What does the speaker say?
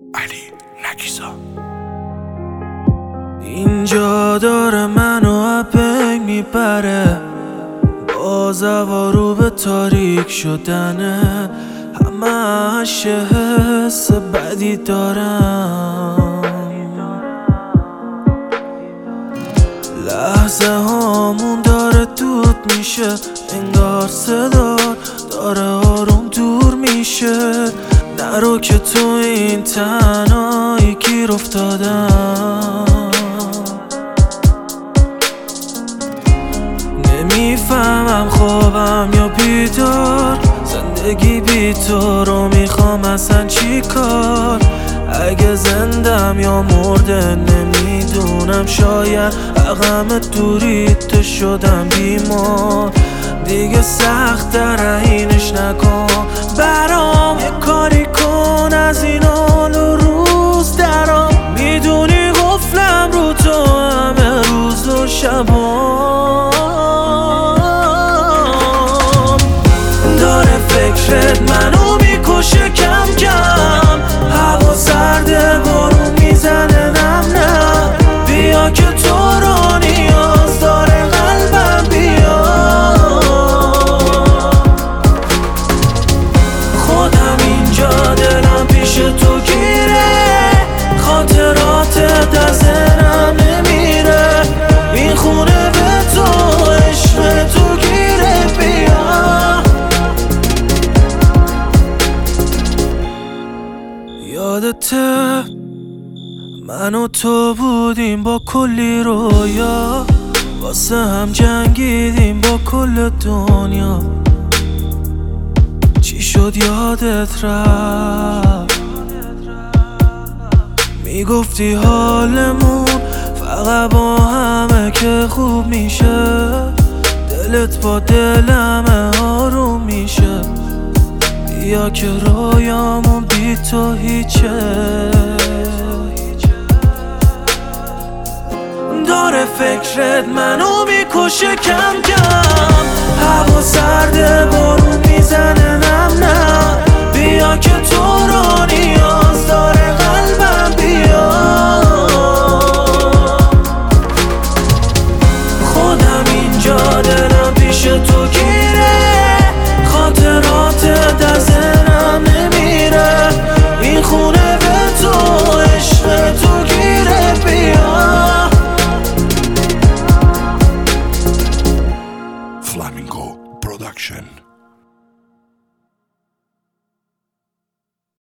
علی نکیسا. اینجا داره منو اپنگ میبره، با رو به تاریک شدنه، همش حس بدی دارم. لحظه هامون داره دود میشه، انگار صدا داره آروم دور میشه. نرو که تو این تنهایی گیر افتادم، نمیفهمم خوابم یا بیدار، زندگی بی تو رو میخوام اصلا چی کار. اگه زندم یا مرده نمیدونم، شاید عقم دوریت شدم بیمار. دیگه سخت در اینش نکن برام، یه کاری کن از این حال و روز درام. میدونی قفلم رو تو همه روز و شبام. داره فکرت منو میکشه کم کم، هوا سرده بارون میزنه نم نم. بیا که تو رو نیاز داره قلبم، بیا. خودم اینجا دلم پیش تو گیره، خاطرات در ذهنم نمیره. این خونه به تو عشق تو گیره، بیا. یادته من و تو بودیم با کلی رویا، واسه هم جنگیدیم با کل دنیا. چی شد یادت رفت؟ میگفتی حالمون فقط با همه که خوب میشه، دلت با دلم آروم میشه. بیا که رویامون بی تو هیچه. داره فکرت منو میکشه کم کم، هوا سرده بارون میزنه نم